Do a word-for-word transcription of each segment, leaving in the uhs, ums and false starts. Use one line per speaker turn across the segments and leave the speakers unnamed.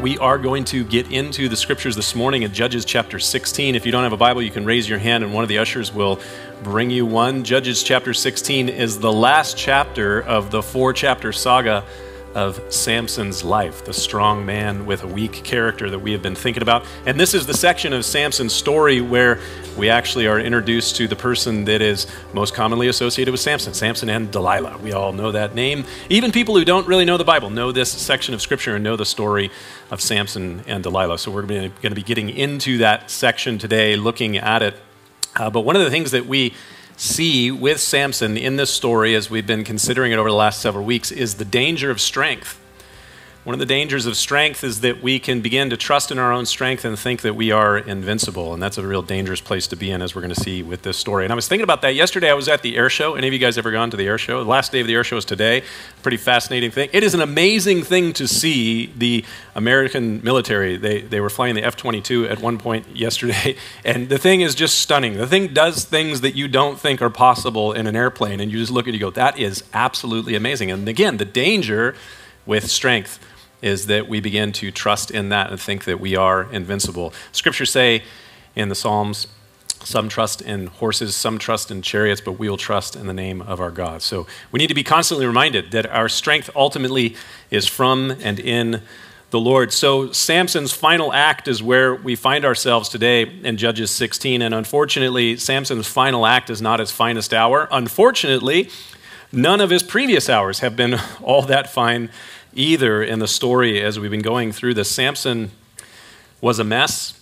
We are going to get into the scriptures this morning in Judges chapter sixteen. If you don't have a Bible, you can raise your hand and one of the ushers will bring you one. Judges chapter sixteen is the last chapter of the four-chapter saga of Samson's life, the strong man with a weak character that we have been thinking about. And this is the section of Samson's story where we actually are introduced to the person that is most commonly associated with Samson, Samson and Delilah. We all know that name. Even people who don't really know the Bible know this section of scripture and know the story of Samson and Delilah. So we're going to be getting into that section today, looking at it. Uh, but one of the things that we see with Samson in this story, as we've been considering it over the last several weeks, is the danger of strength. One of the dangers of strength is that we can begin to trust in our own strength and think that we are invincible, and that's a real dangerous place to be in, as we're going to see with this story. And I was thinking about that yesterday. I was at the air show. Any of you guys ever gone to the air show? The last day of the air show is today. Pretty fascinating thing. It is an amazing thing to see the American military. They they were flying the F twenty-two at one point yesterday, and the thing is just stunning. The thing does things that you don't think are possible in an airplane, and you just look at it and you go, that is absolutely amazing. And again, the danger with strength is that we begin to trust in that and think that we are invincible. Scriptures say in the Psalms, some trust in horses, some trust in chariots, but we will trust in the name of our God. So we need to be constantly reminded that our strength ultimately is from and in the Lord. So Samson's final act is where we find ourselves today in Judges sixteen, and unfortunately, Samson's final act is not his finest hour. Unfortunately, none of his previous hours have been all that fine either in the story as we've been going through this. Samson was a mess,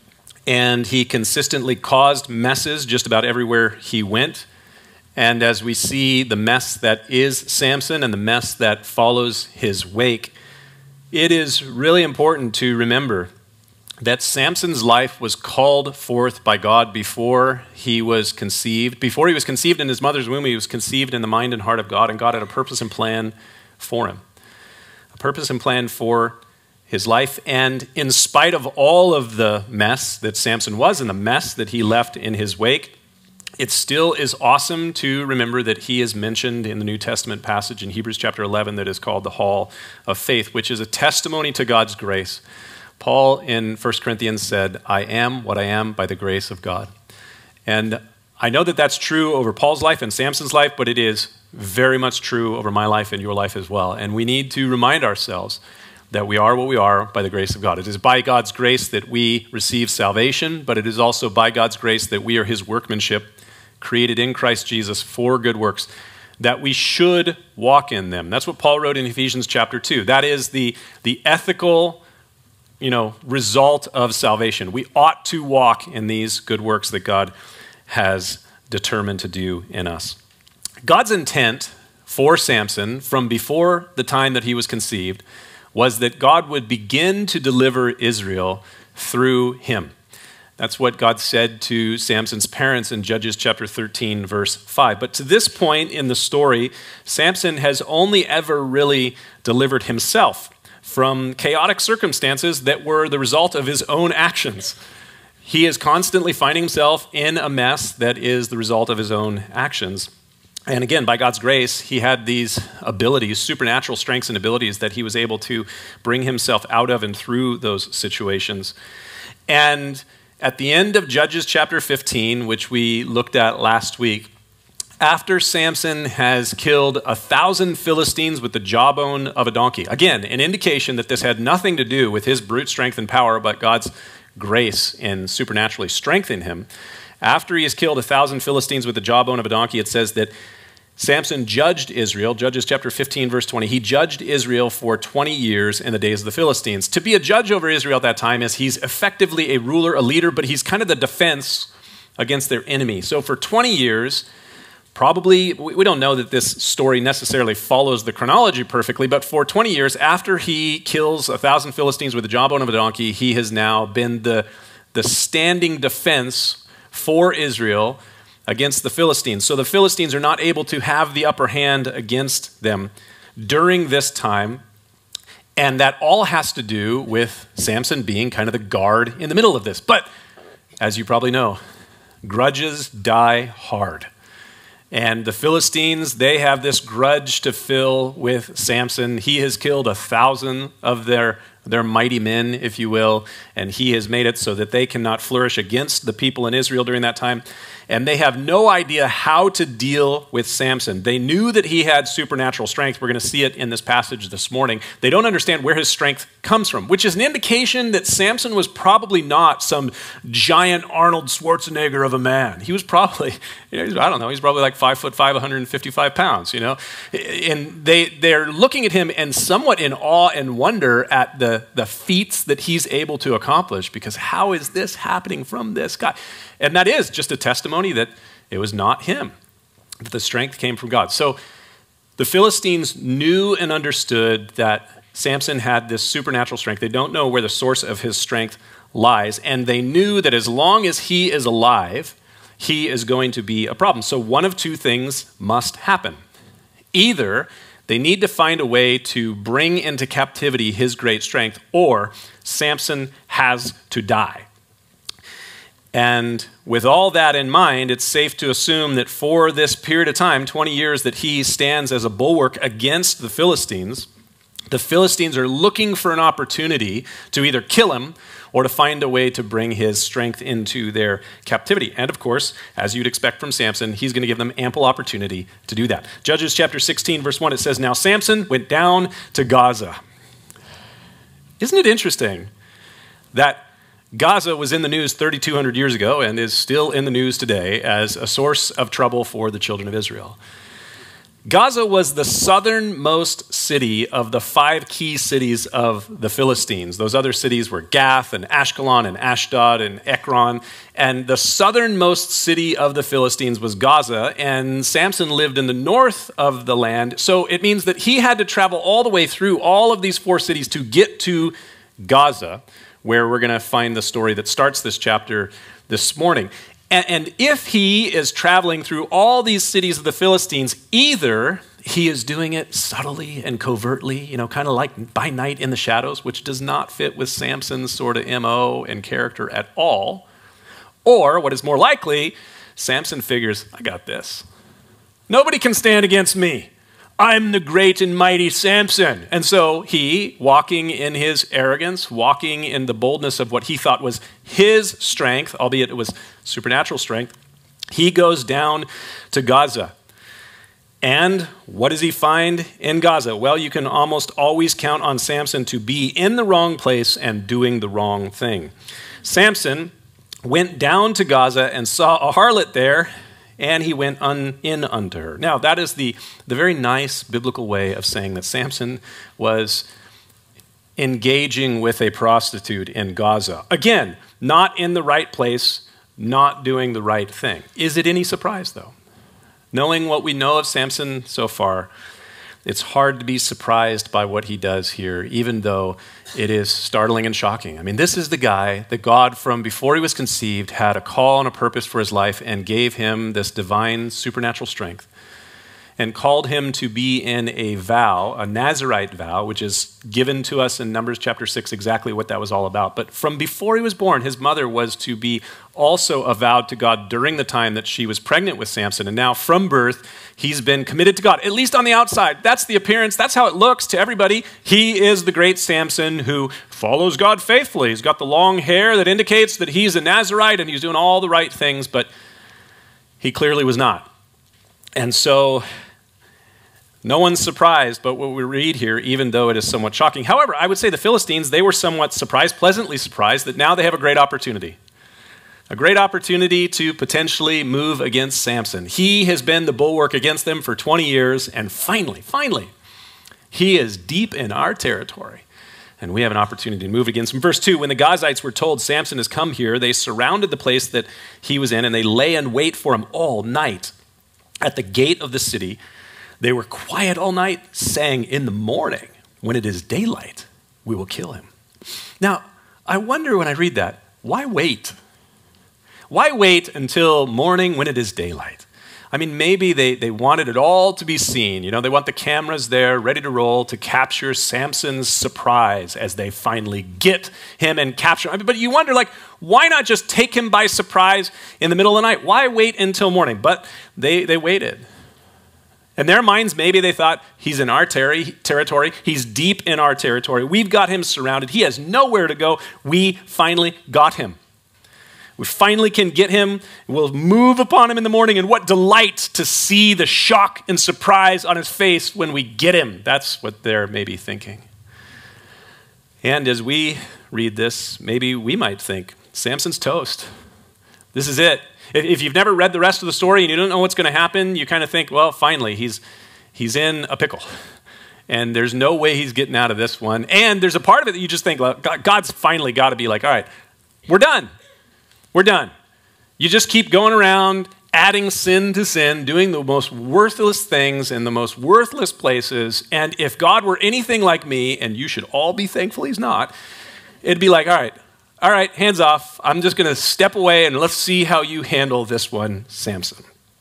and he consistently caused messes just about everywhere he went. And as we see the mess that is Samson and the mess that follows his wake, it is really important to remember that Samson's life was called forth by God before he was conceived. Before he was conceived in his mother's womb, he was conceived in the mind and heart of God, and God had a purpose and plan for him. A purpose and plan for his life. And in spite of all of the mess that Samson was and the mess that he left in his wake, it still is awesome to remember that he is mentioned in the New Testament passage in Hebrews chapter eleven that is called the Hall of Faith, which is a testimony to God's grace. Paul in First Corinthians said, I am what I am by the grace of God. And I know that that's true over Paul's life and Samson's life, but it is very much true over my life and your life as well. And we need to remind ourselves that we are what we are by the grace of God. It is by God's grace that we receive salvation, but it is also by God's grace that we are his workmanship, created in Christ Jesus for good works, that we should walk in them. That's what Paul wrote in Ephesians chapter two. That is the, the ethical, you know, result of salvation. We ought to walk in these good works that God has determined to do in us. God's intent for Samson from before the time that he was conceived was that God would begin to deliver Israel through him. That's what God said to Samson's parents in Judges chapter thirteen, verse five. But to this point in the story, Samson has only ever really delivered himself from chaotic circumstances that were the result of his own actions. He is constantly finding himself in a mess that is the result of his own actions. And again, by God's grace, he had these abilities, supernatural strengths and abilities that he was able to bring himself out of and through those situations. And at the end of Judges chapter fifteen, which we looked at last week, after Samson has killed a thousand Philistines with the jawbone of a donkey, again, an indication that this had nothing to do with his brute strength and power, but God's grace in supernaturally strengthening him. After he has killed a thousand Philistines with the jawbone of a donkey, it says that Samson judged Israel. Judges chapter fifteen, verse twenty. He judged Israel for twenty years in the days of the Philistines. To be a judge over Israel at that time is he's effectively a ruler, a leader, but he's kind of the defense against their enemy. So for twenty years, probably, we don't know that this story necessarily follows the chronology perfectly, but for twenty years after he kills a thousand Philistines with the jawbone of a donkey, he has now been the, the standing defense for Israel against the Philistines. So the Philistines are not able to have the upper hand against them during this time. And that all has to do with Samson being kind of the guard in the middle of this. But as you probably know, grudges die hard. And the Philistines, they have this grudge to fill with Samson. He has killed a thousand of their They're mighty men, if you will, and he has made it so that they cannot flourish against the people in Israel during that time. And they have no idea how to deal with Samson. They knew that he had supernatural strength. We're going to see it in this passage this morning. They don't understand where his strength comes from, which is an indication that Samson was probably not some giant Arnold Schwarzenegger of a man. He was probably, you know, I don't know, he's probably like five foot five, one hundred fifty-five pounds, you know. And they, they're looking at him and somewhat in awe and wonder at the, the feats that he's able to accomplish, because how is this happening from this guy? And that is just a testimony that it was not him, that the strength came from God. So the Philistines knew and understood that Samson had this supernatural strength. They don't know where the source of his strength lies, and they knew that as long as he is alive, he is going to be a problem. So one of two things must happen. Either they need to find a way to bring into captivity his great strength, or Samson has to die. And with all that in mind, it's safe to assume that for this period of time, twenty years, that he stands as a bulwark against the Philistines, the Philistines are looking for an opportunity to either kill him or to find a way to bring his strength into their captivity. And of course, as you'd expect from Samson, he's going to give them ample opportunity to do that. Judges chapter sixteen, verse one, it says, "Now Samson went down to Gaza." Isn't it interesting that Gaza was in the news thirty-two hundred years ago and is still in the news today as a source of trouble for the children of Israel? Gaza was the southernmost city of the five key cities of the Philistines. Those other cities were Gath and Ashkelon and Ashdod and Ekron. And the southernmost city of the Philistines was Gaza, and Samson lived in the north of the land. So it means that he had to travel all the way through all of these four cities to get to Gaza, where we're going to find the story that starts this chapter this morning. And, and if he is traveling through all these cities of the Philistines, either he is doing it subtly and covertly, you know, kind of like by night in the shadows, which does not fit with Samson's sort of M O and character at all, or what is more likely, Samson figures, I got this. Nobody can stand against me. I'm the great and mighty Samson. And so he, walking in his arrogance, walking in the boldness of what he thought was his strength, albeit it was supernatural strength, he goes down to Gaza. And what does he find in Gaza? Well, you can almost always count on Samson to be in the wrong place and doing the wrong thing. Samson went down to Gaza and saw a harlot there, and he went un, in unto her. Now, that is the, the very nice biblical way of saying that Samson was engaging with a prostitute in Gaza. Again, not in the right place, not doing the right thing. Is it any surprise, though? Knowing what we know of Samson so far, it's hard to be surprised by what he does here, even though it is startling and shocking. I mean, this is the guy that God, from before he was conceived, had a call and a purpose for his life and gave him this divine supernatural strength and called him to be in a vow, a Nazirite vow, which is given to us in Numbers chapter six, exactly what that was all about. But from before he was born, his mother was to be also avowed to God during the time that she was pregnant with Samson. And now from birth, he's been committed to God, at least on the outside. That's the appearance. That's how it looks to everybody. He is the great Samson who follows God faithfully. He's got the long hair that indicates that he's a Nazirite and he's doing all the right things, but he clearly was not. And so no one's surprised by what we read here, even though it is somewhat shocking. However, I would say the Philistines, they were somewhat surprised, pleasantly surprised, that now they have a great opportunity. A great opportunity to potentially move against Samson. He has been the bulwark against them for twenty years, and finally, finally, he is deep in our territory. And we have an opportunity to move against him. Verse two, when the Gazites were told Samson has come here, they surrounded the place that he was in, and they lay in wait for him all night at the gate of the city. They were quiet all night, saying, in the morning, when it is daylight, we will kill him. Now, I wonder when I read that, why wait? Why wait until morning when it is daylight? I mean, maybe they, they wanted it all to be seen. You know, they want the cameras there ready to roll to capture Samson's surprise as they finally get him and capture him. But you wonder, like, why not just take him by surprise in the middle of the night? Why wait until morning? But they, they waited. In their minds, maybe they thought, he's in our ter- territory. He's deep in our territory. We've got him surrounded. He has nowhere to go. We finally got him. We finally can get him. We'll move upon him in the morning. And what delight to see the shock and surprise on his face when we get him. That's what they're maybe thinking. And as we read this, maybe we might think, Samson's toast. This is it. If you've never read the rest of the story and you don't know what's going to happen, you kind of think, well, finally, he's he's in a pickle. And there's no way he's getting out of this one. And there's a part of it that you just think, well, God's finally got to be like, all right, we're done. We're done. You just keep going around, adding sin to sin, doing the most worthless things in the most worthless places. And if God were anything like me, and you should all be thankful he's not, it'd be like, all right, all right, hands off. I'm just going to step away and let's see how you handle this one, Samson.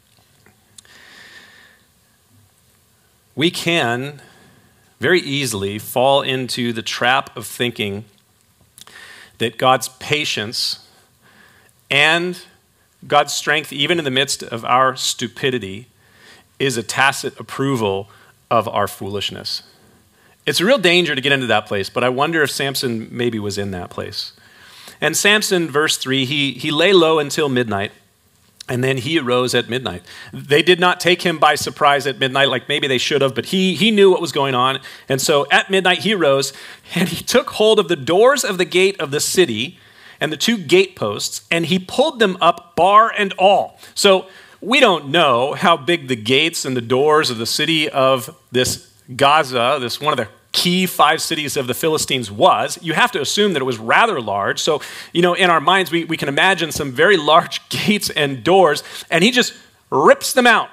We can very easily fall into the trap of thinking that God's patience and God's strength, even in the midst of our stupidity, is a tacit approval of our foolishness. It's a real danger to get into that place, but I wonder if Samson maybe was in that place. And Samson, verse three, he, he lay low until midnight, and then he arose at midnight. They did not take him by surprise at midnight like maybe they should have, but he, he knew what was going on. And so at midnight he rose, and he took hold of the doors of the gate of the city and the two gateposts, and he pulled them up, bar and all. So we don't know how big the gates and the doors of the city of this Gaza, this one of the key five cities of the Philistines was. You have to assume that it was rather large. So, you know, in our minds, we, we can imagine some very large gates and doors, and he just rips them out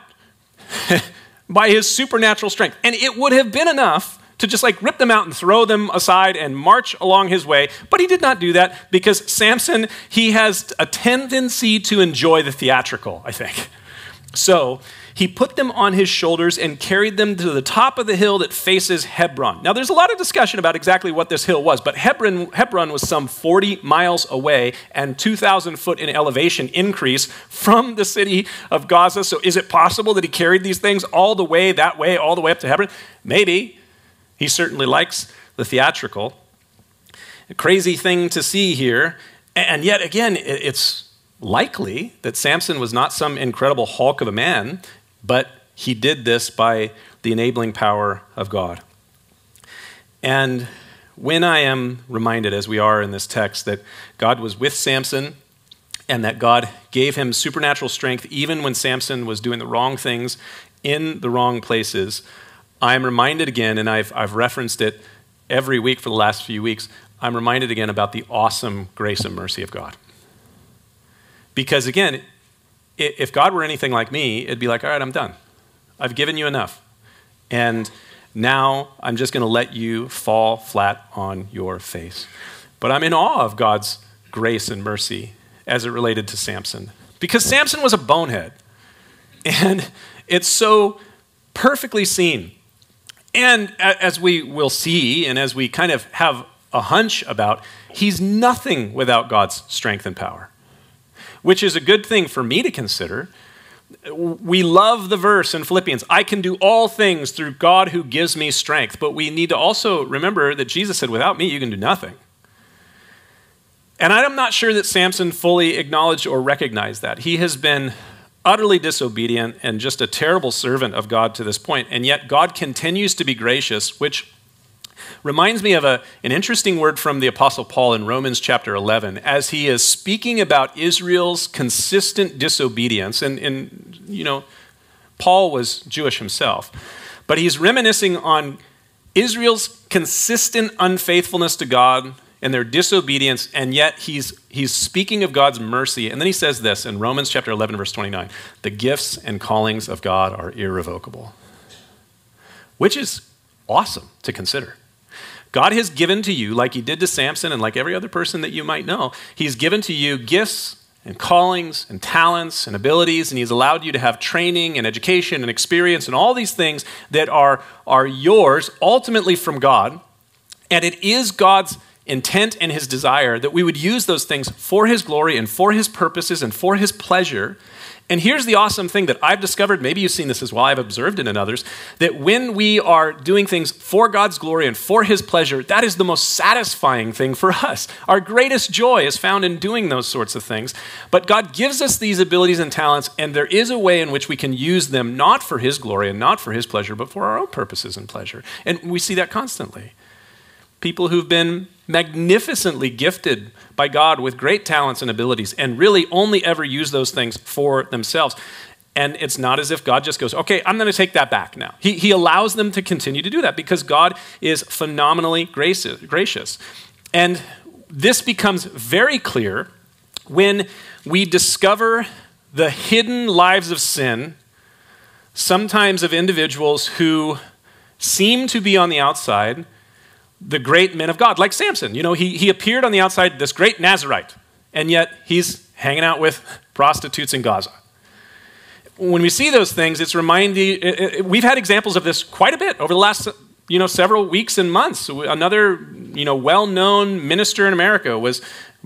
by his supernatural strength. And it would have been enough to just like rip them out and throw them aside and march along his way. But he did not do that because Samson, he has a tendency to enjoy the theatrical, I think. So he put them on his shoulders and carried them to the top of the hill that faces Hebron. Now, there's a lot of discussion about exactly what this hill was, but Hebron, Hebron was some forty miles away and two thousand foot in elevation increase from the city of Gaza. So is it possible that he carried these things all the way that way, all the way up to Hebron? Maybe. He certainly likes the theatrical. A crazy thing to see here. And yet again, it's likely that Samson was not some incredible hulk of a man, but he did this by the enabling power of God. And when I am reminded, as we are in this text, that God was with Samson and that God gave him supernatural strength even when Samson was doing the wrong things in the wrong places, I'm reminded again, and I've, I've referenced it every week for the last few weeks, I'm reminded again about the awesome grace and mercy of God. Because again, if God were anything like me, it'd be like, all right, I'm done. I've given you enough. And now I'm just going to let you fall flat on your face. But I'm in awe of God's grace and mercy as it related to Samson. Because Samson was a bonehead. And it's so perfectly seen. And as we will see, and as we kind of have a hunch about, he's nothing without God's strength and power. Which is a good thing for me to consider. We love the verse in Philippians, I can do all things through God who gives me strength. But we need to also remember that Jesus said, without me, you can do nothing. And I'm not sure that Samson fully acknowledged or recognized that. He has been utterly disobedient and just a terrible servant of God to this point. And yet God continues to be gracious, which reminds me of a, an interesting word from the Apostle Paul in Romans chapter eleven, as he is speaking about Israel's consistent disobedience. And, and, you know, Paul was Jewish himself, but he's reminiscing on Israel's consistent unfaithfulness to God and their disobedience, and yet he's, he's speaking of God's mercy. And then he says this in Romans chapter eleven, verse twenty-nine, the gifts and callings of God are irrevocable, which is awesome to consider. God has given to you, like he did to Samson and like every other person that you might know, he's given to you gifts and callings and talents and abilities, and he's allowed you to have training and education and experience and all these things that are, are yours ultimately from God. And it is God's intent and his desire that we would use those things for his glory and for his purposes and for his pleasure. And here's the awesome thing that I've discovered, maybe you've seen this as well, I've observed it in others, that when we are doing things for God's glory and for his pleasure, that is the most satisfying thing for us. Our greatest joy is found in doing those sorts of things. But God gives us these abilities and talents, and there is a way in which we can use them not for his glory and not for his pleasure, but for our own purposes and pleasure. And we see that constantly. People who've been magnificently gifted by God with great talents and abilities and really only ever use those things for themselves. And it's not as if God just goes, okay, I'm going to take that back now. He, he allows them to continue to do that because God is phenomenally gracious. And this becomes very clear when we discover the hidden lives of sin, sometimes of individuals who seem to be on the outside, the great men of God, like Samson. You know, he, he appeared on the outside, this great Nazirite, and yet he's hanging out with prostitutes in Gaza. When we see those things, it's reminding, it, it, we've had examples of this quite a bit over the last, you know, several weeks and months. Another, you know, well-known minister in America was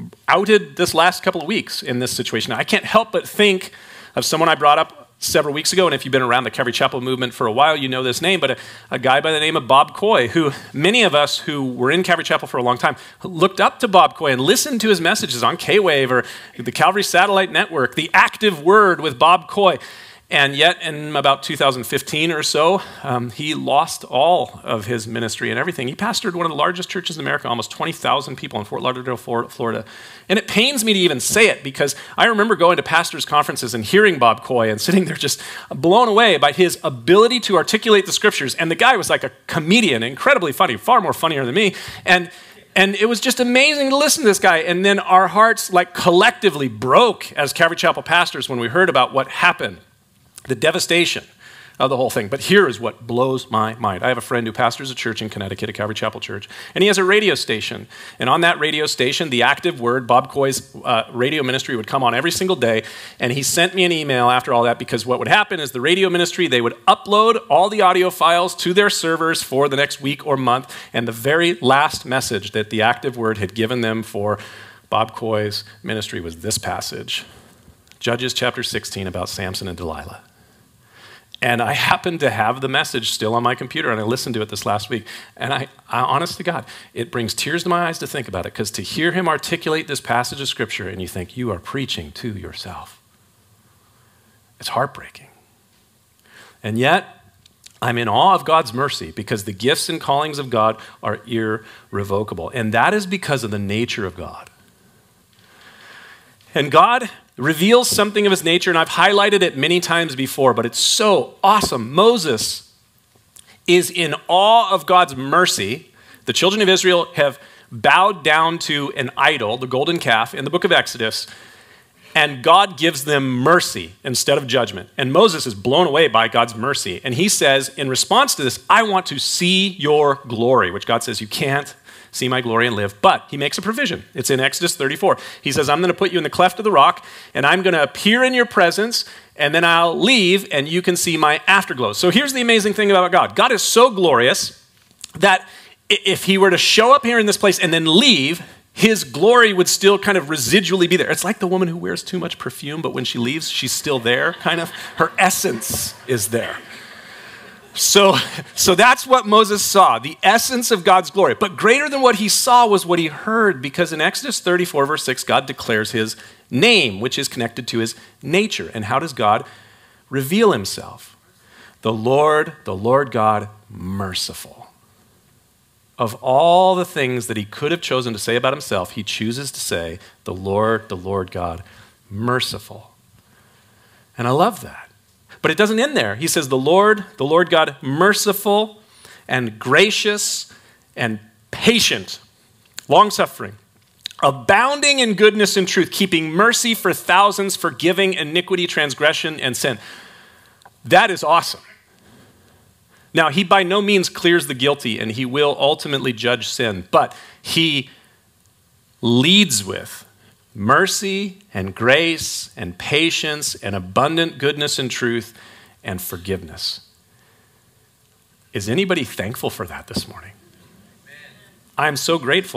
outed this last couple of weeks in this situation. I can't help but think of someone I brought up several weeks ago, and if you've been around the Calvary Chapel movement for a while, you know this name, but a, a guy by the name of Bob Coy, who many of us who were in Calvary Chapel for a long time looked up to Bob Coy and listened to his messages on K-Wave or the Calvary Satellite Network, the Active Word with Bob Coy. And yet, in about two thousand fifteen or so, um, he lost all of his ministry and everything. He pastored one of the largest churches in America, almost twenty thousand people in Fort Lauderdale, Florida. And it pains me to even say it because I remember going to pastors' conferences and hearing Bob Coy and sitting there just blown away by his ability to articulate the scriptures. And the guy was like a comedian, incredibly funny, far more funnier than me. And And it was just amazing to listen to this guy. And then our hearts like collectively broke as Calvary Chapel pastors when we heard about what happened. The devastation of the whole thing. But here is what blows my mind. I have a friend who pastors a church in Connecticut, a Calvary Chapel church, and he has a radio station. And on that radio station, the Active Word, Bob Coy's uh, radio ministry would come on every single day. And he sent me an email after all that because what would happen is the radio ministry, they would upload all the audio files to their servers for the next week or month. And the very last message that the Active Word had given them for Bob Coy's ministry was this passage, Judges chapter sixteen, about Samson and Delilah. And I happened to have the message still on my computer, and I listened to it this last week. And I, I honest to God, it brings tears to my eyes to think about it, because to hear him articulate this passage of Scripture, and you think, you are preaching to yourself. It's heartbreaking. And yet, I'm in awe of God's mercy, because the gifts and callings of God are irrevocable. And that is because of the nature of God. And God reveals something of his nature, and I've highlighted it many times before, but it's so awesome. Moses is in awe of God's mercy. The children of Israel have bowed down to an idol, the golden calf, in the book of Exodus, and God gives them mercy instead of judgment. And Moses is blown away by God's mercy, and he says, in response to this, I want to see your glory, which God says, you can't see my glory and live. But he makes a provision. It's in Exodus thirty-four. He says, I'm going to put you in the cleft of the rock, and I'm going to appear in your presence, and then I'll leave, and you can see my afterglow. So here's the amazing thing about God. God is so glorious that if he were to show up here in this place and then leave, his glory would still kind of residually be there. It's like the woman who wears too much perfume, but when she leaves, she's still there, kind of. Her essence is there. So, so that's what Moses saw, the essence of God's glory. But greater than what he saw was what he heard, because in Exodus thirty-four, verse six, God declares his name, which is connected to his nature. And how does God reveal himself? The Lord, the Lord God, merciful. Of all the things that he could have chosen to say about himself, he chooses to say, the Lord, the Lord God, merciful. And I love that. But it doesn't end there. He says, the Lord, the Lord God, merciful and gracious and patient, long-suffering, abounding in goodness and truth, keeping mercy for thousands, forgiving iniquity, transgression, and sin. That is awesome. Now, he by no means clears the guilty, and he will ultimately judge sin, but he leads with mercy and grace and patience and abundant goodness and truth and forgiveness. Is anybody thankful for that this morning? I'm so grateful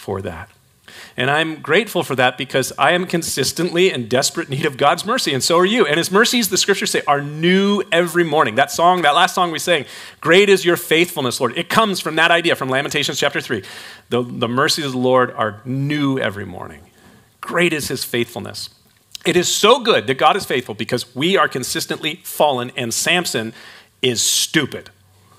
for that. And I'm grateful for that because I am consistently in desperate need of God's mercy, and so are you. And his mercies, the scriptures say, are new every morning. That song, that last song we sang, great is your faithfulness, Lord. It comes from that idea, from Lamentations chapter three. The, the mercies of the Lord are new every morning. Great is his faithfulness. It is so good that God is faithful because we are consistently fallen, and Samson is stupid.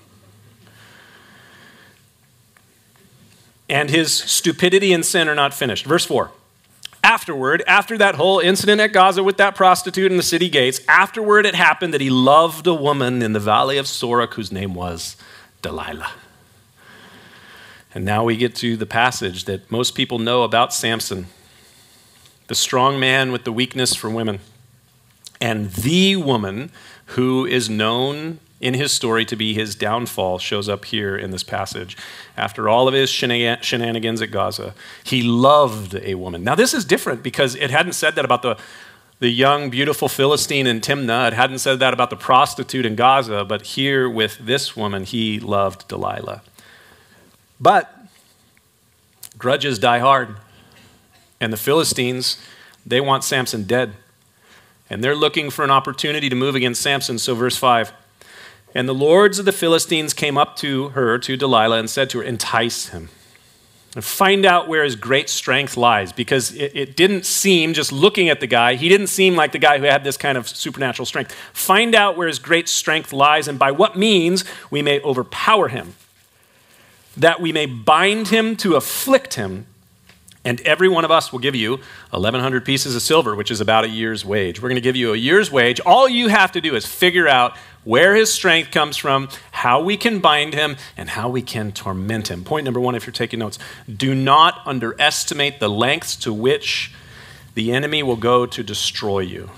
And his stupidity and sin are not finished. Verse four, afterward, after that whole incident at Gaza with that prostitute in the city gates, afterward it happened that he loved a woman in the valley of Sorek whose name was Delilah. And now we get to the passage that most people know about Samson, the strong man with the weakness for women, and the woman who is known in his story to be his downfall shows up here in this passage. After all of his shenanigans at Gaza, he loved a woman. Now this is different because it hadn't said that about the, the young, beautiful Philistine in Timnah. It hadn't said that about the prostitute in Gaza, but here with this woman, he loved Delilah. But grudges die hard. And the Philistines, they want Samson dead. And they're looking for an opportunity to move against Samson. So verse five, and the lords of the Philistines came up to her, to Delilah, and said to her, entice him and find out where his great strength lies. Because it, it didn't seem, just looking at the guy, he didn't seem like the guy who had this kind of supernatural strength. Find out where his great strength lies and by what means we may overpower him, that we may bind him to afflict him. And every one of us will give you eleven hundred pieces of silver, which is about a year's wage. We're going to give you a year's wage. All you have to do is figure out where his strength comes from, how we can bind him, and how we can torment him. Point number one, if you're taking notes, do not underestimate the lengths to which the enemy will go to destroy you.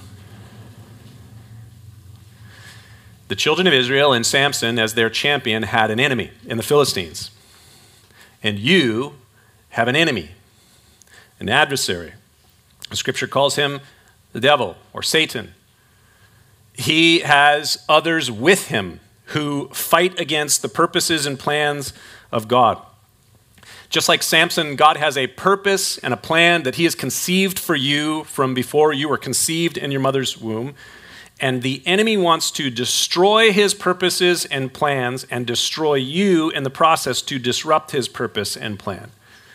The children of Israel and Samson, as their champion, had an enemy in the Philistines. And you have an enemy, an adversary. The scripture calls him the devil or Satan. He has others with him who fight against the purposes and plans of God. Just like Samson, God has a purpose and a plan that he has conceived for you from before you were conceived in your mother's womb. And the enemy wants to destroy his purposes and plans and destroy you in the process to disrupt his purpose and plan.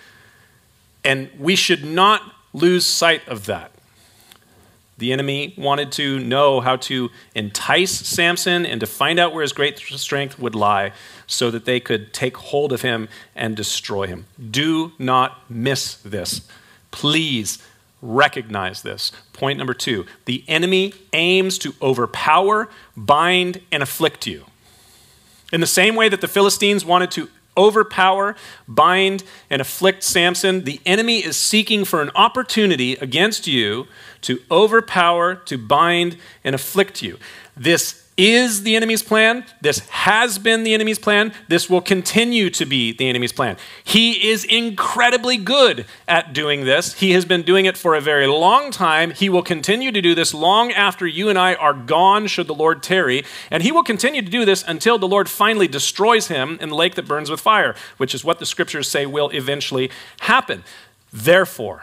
And we should not lose sight of that. The enemy wanted to know how to entice Samson and to find out where his great strength would lie so that they could take hold of him and destroy him. Do not miss this. Please recognize this. Point number two, the enemy aims to overpower, bind, and afflict you. In the same way that the Philistines wanted to overpower, bind, and afflict Samson, the enemy is seeking for an opportunity against you to overpower, to bind, and afflict you. This is the enemy's plan. This has been the enemy's plan. This will continue to be the enemy's plan. He is incredibly good at doing this. He has been doing it for a very long time. He will continue to do this long after you and I are gone, should the Lord tarry. And he will continue to do this until the Lord finally destroys him in the lake that burns with fire, which is what the scriptures say will eventually happen. Therefore,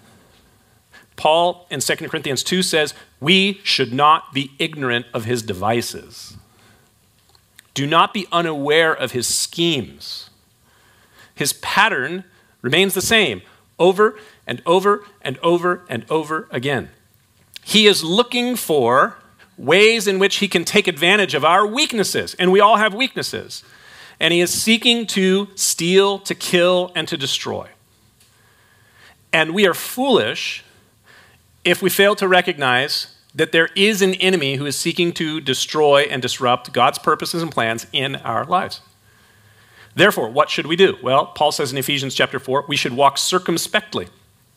Paul in Second Corinthians two says, we should not be ignorant of his devices. Do not be unaware of his schemes. His pattern remains the same over and over and over and over again. He is looking for ways in which he can take advantage of our weaknesses, and we all have weaknesses. And he is seeking to steal, to kill, and to destroy. And we are foolish if we fail to recognize that there is an enemy who is seeking to destroy and disrupt God's purposes and plans in our lives. Therefore, what should we do? Well, Paul says in Ephesians chapter four, we should walk circumspectly,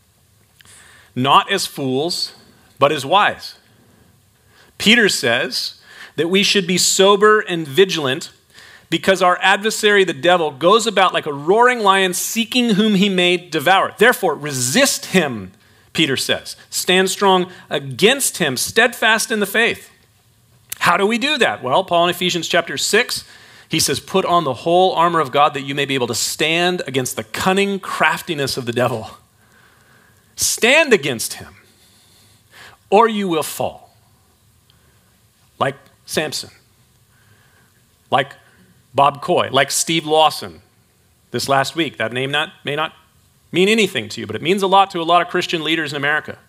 not as fools, but as wise. Peter says that we should be sober and vigilant because our adversary, the devil, goes about like a roaring lion seeking whom he may devour. Therefore, resist him, Peter says. Stand strong against him, steadfast in the faith. How do we do that? Well, Paul in Ephesians chapter six, He says, put on the whole armor of God that you may be able to stand against the cunning craftiness of the devil. Stand against him, or you will fall. Like Samson, like Bob Coy, like Steve Lawson this last week. That name not, may not mean anything to you, but it means a lot to a lot of Christian leaders in America.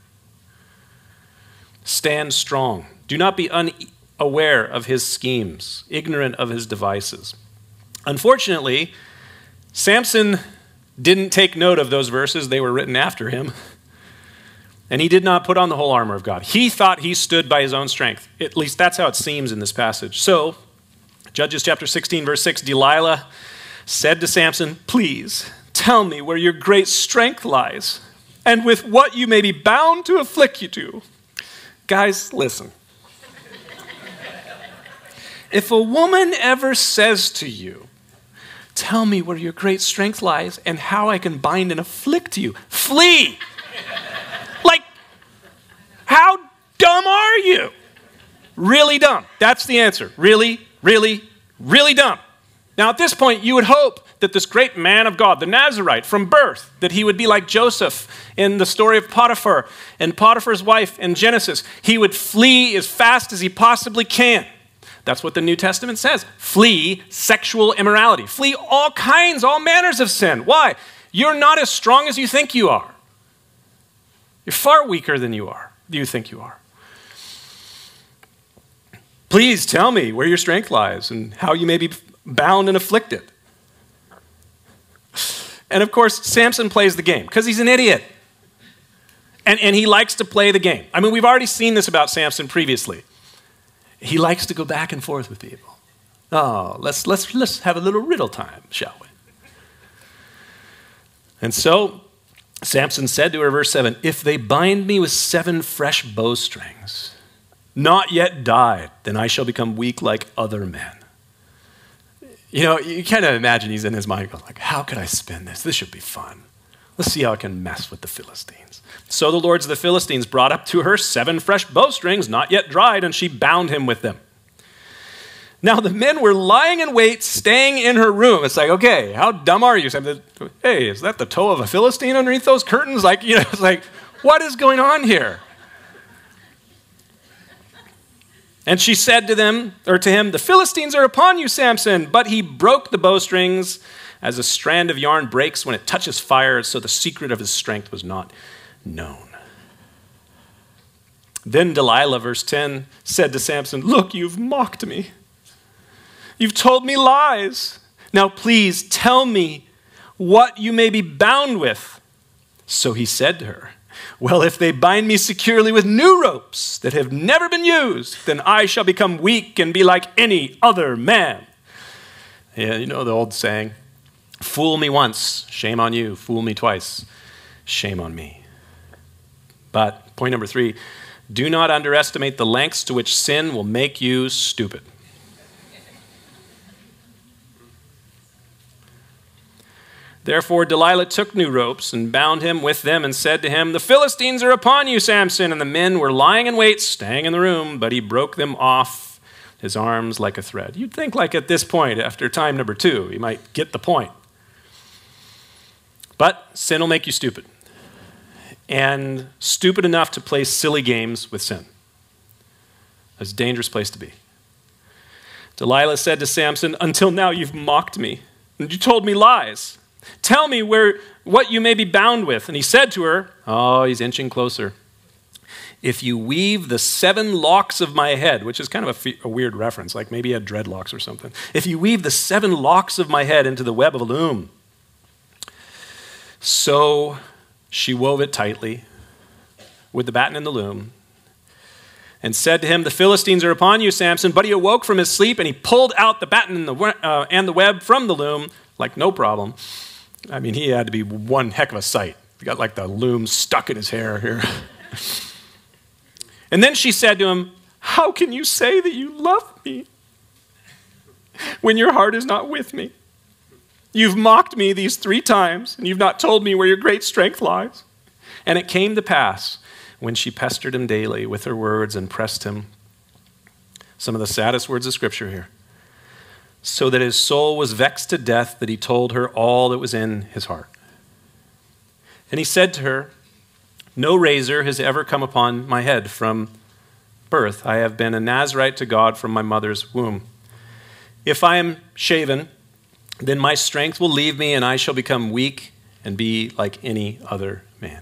Stand strong. Do not be unaware of his schemes, ignorant of his devices. Unfortunately, Samson didn't take note of those verses. They were written after him. And he did not put on the whole armor of God. He thought he stood by his own strength. At least that's how it seems in this passage. So, Judges chapter sixteen, verse six, Delilah said to Samson, please tell me where your great strength lies, and with what you may be bound to afflict you to. Guys, listen. If a woman ever says to you, tell me where your great strength lies and how I can bind and afflict you, flee. Like, how dumb are you? Really dumb. That's the answer. Really, really, really dumb. Now, at this point, you would hope that this great man of God, the Nazarite from birth, that he would be like Joseph in the story of Potiphar and Potiphar's wife in Genesis. He would flee as fast as he possibly can. That's what the New Testament says. Flee sexual immorality. Flee all kinds, all manners of sin. Why? You're not as strong as you think you are. You're far weaker than you are, you think you are. Please tell me where your strength lies and how you may be bound and afflicted. And of course, Samson plays the game because he's an idiot. And, and he likes to play the game. I mean, we've already seen this about Samson previously. He likes to go back and forth with people. Oh, let's, let's, let's have a little riddle time, shall we? And so, Samson said to her, verse seven, if they bind me with seven fresh bowstrings, not yet dyed, then I shall become weak like other men. You know, you kind of imagine he's in his mind going like, how could I spin this? This should be fun. Let's see how I can mess with the Philistines. So the lords of the Philistines brought up to her seven fresh bowstrings, not yet dried, and she bound him with them. Now the men were lying in wait, staying in her room. It's like, okay, how dumb are you? Hey, is that the toe of a Philistine underneath those curtains? Like, you know, it's like, what is going on here? And she said to them, or to him, the Philistines are upon you, Samson. But he broke the bowstrings as a strand of yarn breaks when it touches fire, so the secret of his strength was not known. Then Delilah, verse ten, said to Samson, look, you've mocked me. You've told me lies. Now please tell me what you may be bound with. So he said to her, well, if they bind me securely with new ropes that have never been used, then I shall become weak and be like any other man. Yeah, you know the old saying, fool me once, shame on you. Fool me twice, shame on me. But point number three, do not underestimate the lengths to which sin will make you stupid. Therefore Delilah took new ropes and bound him with them and said to him, the Philistines are upon you, Samson. And the men were lying in wait, staying in the room, but he broke them off his arms like a thread. You'd think like at this point, after time number two, he might get the point. But sin will make you stupid. And stupid enough to play silly games with sin. That's a dangerous place to be. Delilah said to Samson, until now you've mocked me, and you told me lies. Tell me where what you may be bound with. And he said to her, oh, he's inching closer. If you weave the seven locks of my head, which is kind of a, f- a weird reference, like maybe he had dreadlocks or something. If you weave the seven locks of my head into the web of a loom. So she wove it tightly with the batten in the loom and said to him, the Philistines are upon you, Samson. But he awoke from his sleep and he pulled out the batten and the, uh, and the web from the loom, like no problem. I mean, he had to be one heck of a sight. He got like the loom stuck in his hair here. And then she said to him, how can you say that you love me when your heart is not with me? You've mocked me these three times, and you've not told me where your great strength lies. And it came to pass, when she pestered him daily with her words and pressed him, some of the saddest words of Scripture here, so that his soul was vexed to death that he told her all that was in his heart. And he said to her, no razor has ever come upon my head from birth. I have been a Nazirite to God from my mother's womb. If I am shaven, then my strength will leave me and I shall become weak and be like any other man.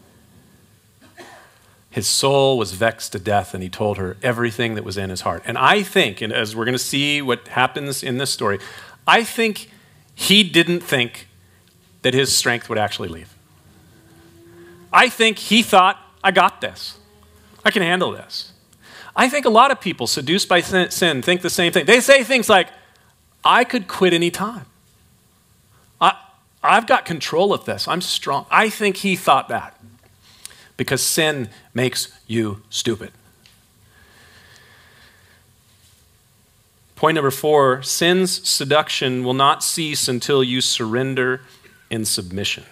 His soul was vexed to death, and he told her everything that was in his heart. And I think, and as we're going to see what happens in this story, I think he didn't think that his strength would actually leave. I think he thought, I got this. I can handle this. I think a lot of people seduced by sin think the same thing. They say things like, I could quit any time. I, I've got control of this. I'm strong. I think he thought that. Because sin makes you stupid. Point number four, sin's seduction will not cease until you surrender in submission.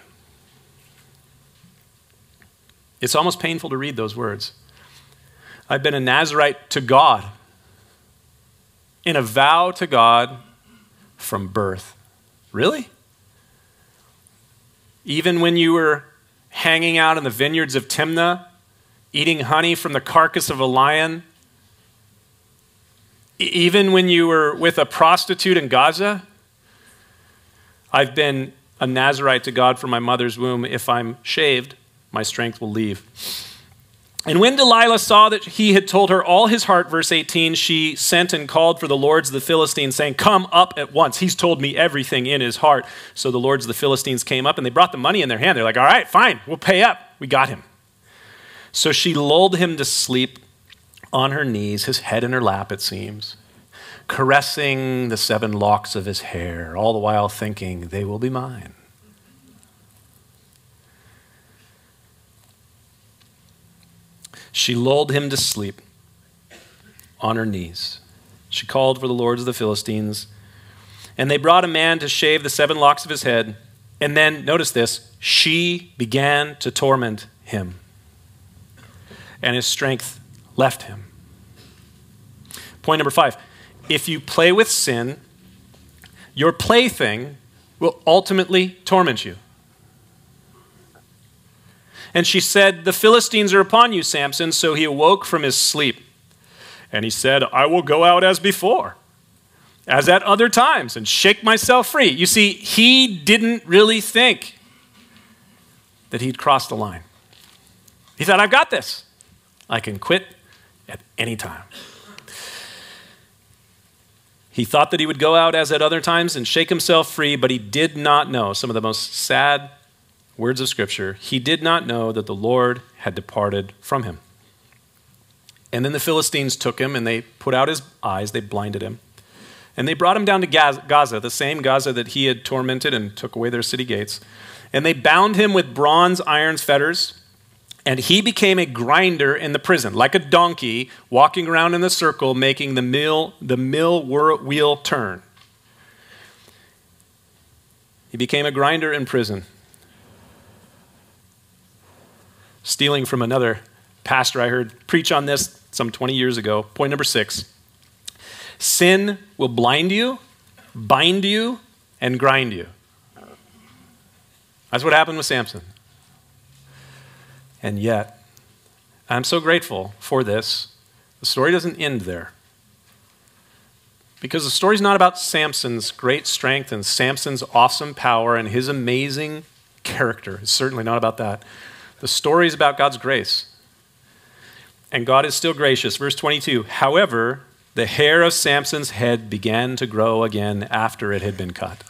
It's almost painful to read those words. I've been a Nazirite to God, in a vow to God from birth. Really? Even when you were hanging out in the vineyards of Timnah, eating honey from the carcass of a lion, e- even when you were with a prostitute in Gaza, I've been a Nazirite to God from my mother's womb. If I'm shaved, my strength will leave. And when Delilah saw that he had told her all his heart, verse eighteen, she sent and called for the lords of the Philistines, saying, come up at once. He's told me everything in his heart. So the lords of the Philistines came up, and they brought the money in their hand. They're like, all right, fine, we'll pay up. We got him. So she lulled him to sleep on her knees, his head in her lap, it seems, caressing the seven locks of his hair, all the while thinking, they will be mine. She lulled him to sleep on her knees. She called for the lords of the Philistines, and they brought a man to shave the seven locks of his head. And then, notice this, she began to torment him, and his strength left him. Point number five, if you play with sin, your plaything will ultimately torment you. And she said, the Philistines are upon you, Samson. So he awoke from his sleep. And he said, I will go out as before, as at other times, and shake myself free. You see, he didn't really think that he'd crossed the line. He thought, I've got this. I can quit at any time. He thought that he would go out as at other times and shake himself free, but he did not know, some of the most sad words of Scripture, he did not know that the Lord had departed from him. And then the Philistines took him and they put out his eyes, they blinded him. And they brought him down to Gaza, the same Gaza that he had tormented and took away their city gates. And they bound him with bronze iron fetters, and he became a grinder in the prison, like a donkey walking around in a circle, making the mill, the mill wheel turn. He became a grinder in prison. Stealing from another pastor I heard preach on this some twenty years ago. Point number six. Sin will blind you, bind you, and grind you. That's what happened with Samson. And yet, I'm so grateful for this. The story doesn't end there. Because the story's not about Samson's great strength and Samson's awesome power and his amazing character. It's certainly not about that. The story is about God's grace. And God is still gracious. Verse twenty-two, however, the hair of Samson's head began to grow again after it had been cut.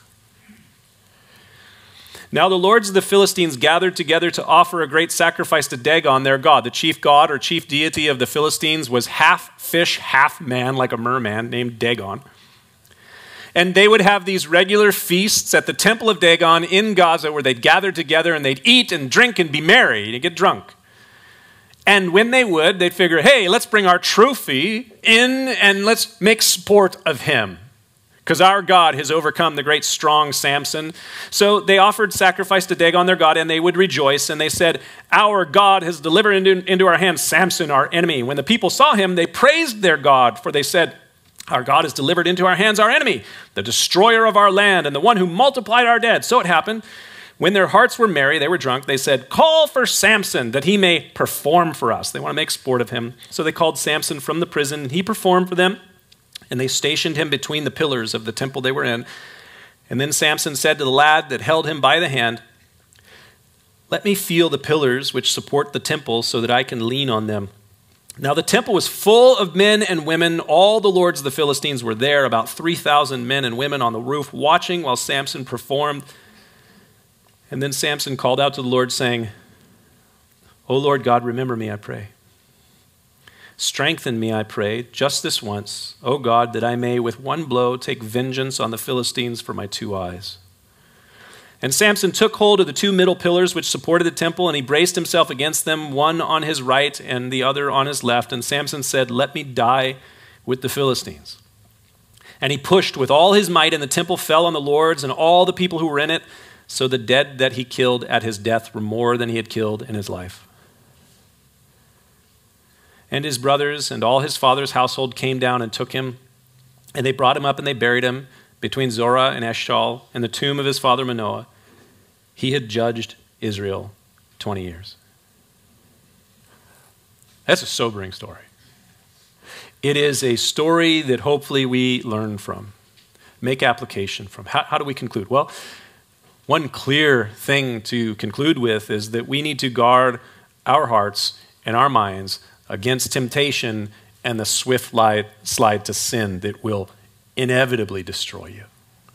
Now the lords of the Philistines gathered together to offer a great sacrifice to Dagon, their god. The chief god or chief deity of the Philistines was half fish, half man, like a merman named Dagon. And they would have these regular feasts at the temple of Dagon in Gaza where they'd gather together and they'd eat and drink and be merry and get drunk. And when they would, they'd figure, hey, let's bring our trophy in and let's make sport of him. Because our God has overcome the great strong Samson. So they offered sacrifice to Dagon, their god, and they would rejoice. And they said, our God has delivered into, into our hands Samson, our enemy. When the people saw him, they praised their God, for they said, Our God has delivered into our hands our enemy, the destroyer of our land, and the one who multiplied our dead. So it happened, when their hearts were merry, they were drunk, they said, call for Samson, that he may perform for us. They want to make sport of him. So they called Samson from the prison, and he performed for them, and they stationed him between the pillars of the temple they were in. And then Samson said to the lad that held him by the hand, let me feel the pillars which support the temple so that I can lean on them. Now the temple was full of men and women. All the lords of the Philistines were there, about three thousand men and women on the roof, watching while Samson performed. And then Samson called out to the Lord, saying, O Lord God, remember me, I pray. Strengthen me, I pray, just this once, O God, that I may with one blow take vengeance on the Philistines for my two eyes. And Samson took hold of the two middle pillars which supported the temple, and he braced himself against them, one on his right and the other on his left. And Samson said, let me die with the Philistines. And he pushed with all his might, and the temple fell on the lords and all the people who were in it. So the dead that he killed at his death were more than he had killed in his life. And his brothers and all his father's household came down and took him, and they brought him up and they buried him between Zorah and Eshtaol and the tomb of his father Manoah. He had judged Israel twenty years. That's a sobering story. It is a story that hopefully we learn from, make application from. How, how do we conclude? Well, one clear thing to conclude with is that we need to guard our hearts and our minds against temptation and the swift slide to sin that will inevitably destroy you.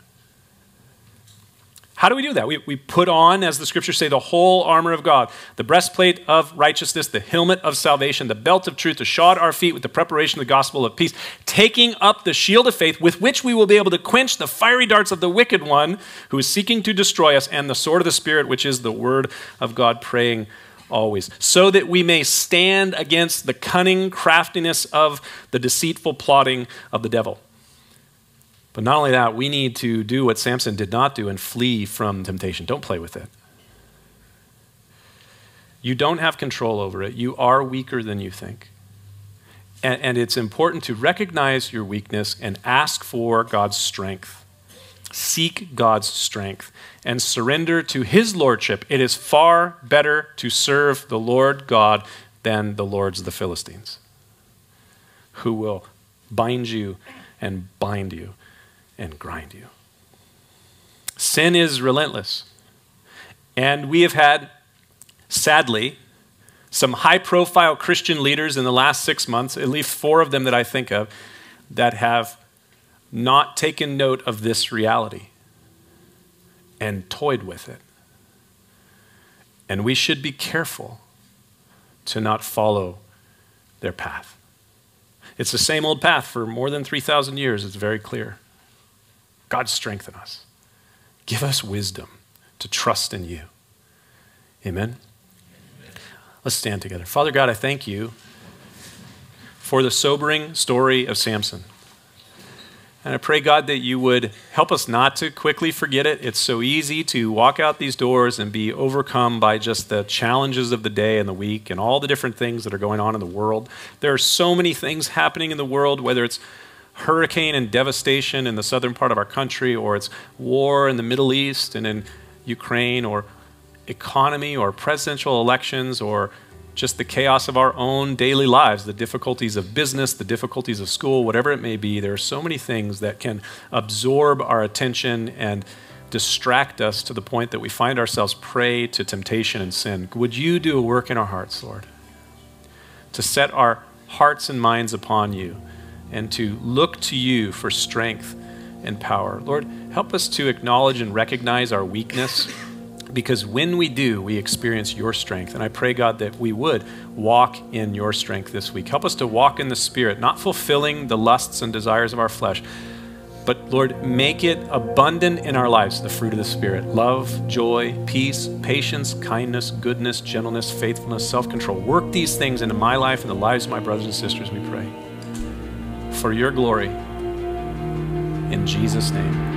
How do we do that? We, we put on, as the scriptures say, the whole armor of God, the breastplate of righteousness, the helmet of salvation, the belt of truth to shod our feet with the preparation of the gospel of peace, taking up the shield of faith with which we will be able to quench the fiery darts of the wicked one who is seeking to destroy us, and the sword of the Spirit, which is the word of God, praying always, so that we may stand against the cunning craftiness of the deceitful plotting of the devil. But not only that, we need to do what Samson did not do and flee from temptation. Don't play with it. You don't have control over it. You are weaker than you think. And, and it's important to recognize your weakness and ask for God's strength. Seek God's strength and surrender to his lordship. It is far better to serve the Lord God than the lords of the Philistines, who will bind you and bind you and grind you. Sin is relentless. And we have had, sadly, some high-profile Christian leaders in the last six months, at least four of them that I think of, that have not taken note of this reality and toyed with it. And we should be careful to not follow their path. It's the same old path for more than three thousand years. It's very clear. God, strengthen us. Give us wisdom to trust in you. Amen? Amen. Let's stand together. Father God, I thank you for the sobering story of Samson. And I pray, God, that you would help us not to quickly forget it. It's so easy to walk out these doors and be overcome by just the challenges of the day and the week and all the different things that are going on in the world. There are so many things happening in the world, whether it's hurricane and devastation in the southern part of our country, or it's war in the Middle East and in Ukraine, or economy, or presidential elections, or just the chaos of our own daily lives, the difficulties of business, the difficulties of school, whatever it may be. There are so many things that can absorb our attention and distract us to the point that we find ourselves prey to temptation and sin. Would you do a work in our hearts, Lord, to set our hearts and minds upon you, and to look to you for strength and power. Lord, help us to acknowledge and recognize our weakness, because when we do, we experience your strength. And I pray, God, that we would walk in your strength this week. Help us to walk in the Spirit, not fulfilling the lusts and desires of our flesh, but Lord, make it abundant in our lives, the fruit of the Spirit: love, joy, peace, patience, kindness, goodness, gentleness, faithfulness, self-control. Work these things into my life and the lives of my brothers and sisters, we pray. For your glory, in Jesus' name.